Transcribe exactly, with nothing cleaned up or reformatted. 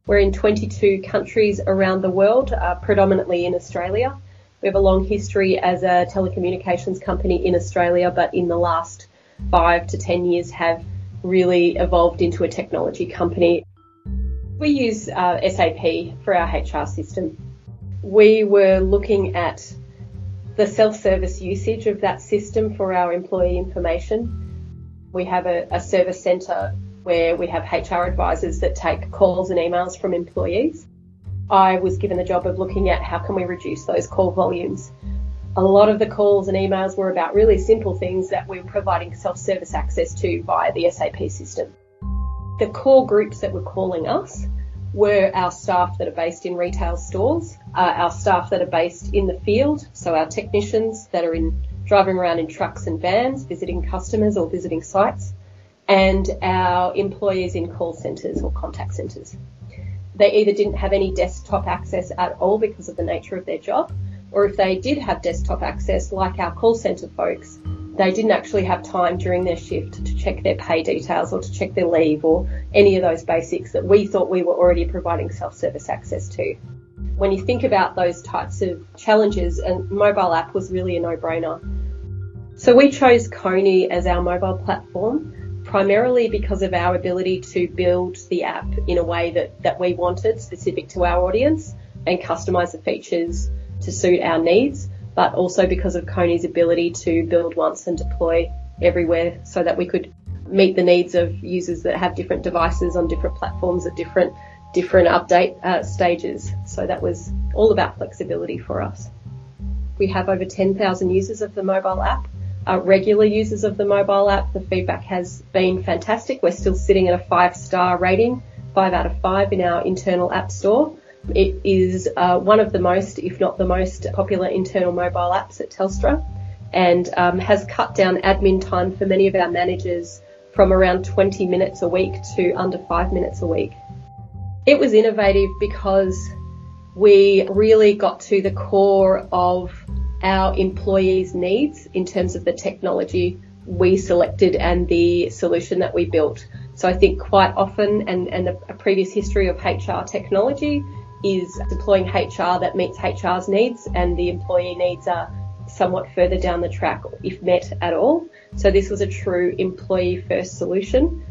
We're in twenty-two countries around the world, uh, predominantly in Australia. We have a long history as a telecommunications company in Australia, but in the last five to ten years have really evolved into a technology company. We use uh, S A P for our H R system. We were looking at the self-service usage of that system for our employee information. We have a, a service centre where we have H R advisors that take calls and emails from employees. I was given the job of looking at how can we reduce those call volumes. A lot of the calls and emails were about really simple things that we were providing self-service access to via the S A P system. The core groups that were calling us were our staff that are based in retail stores, uh, our staff that are based in the field, so our technicians that are in driving around in trucks and vans, visiting customers or visiting sites, and our employees in call centres or contact centres. They either didn't have any desktop access at all because of the nature of their job, or if they did have desktop access, like our call centre folks, they didn't actually have time during their shift to check their pay details or to check their leave or any of those basics that we thought we were already providing self-service access to. When you think about those types of challenges, a mobile app was really a no-brainer. So we chose Kony as our mobile platform, primarily because of our ability to build the app in a way that, that we wanted, specific to our audience, and customise the features to suit our needs, but also because of Kony's ability to build once and deploy everywhere so that we could meet the needs of users that have different devices on different platforms at different different update uh, stages. So that was all about flexibility for us. We have over ten thousand users of the mobile app, uh, regular users of the mobile app. The feedback has been fantastic. We're still sitting at a five-star rating, five out of five in our internal app store. It is uh, one of the most, if not the most, popular internal mobile apps at Telstra, and um, has cut down admin time for many of our managers from around twenty minutes a week to under five minutes a week. It was innovative because we really got to the core of our employees' needs in terms of the technology we selected and the solution that we built. So I think quite often, and, and a, a previous history of H R technology is deploying H R that meets H R's needs, and the employee needs are somewhat further down the track, if met at all. So this was a true employee-first solution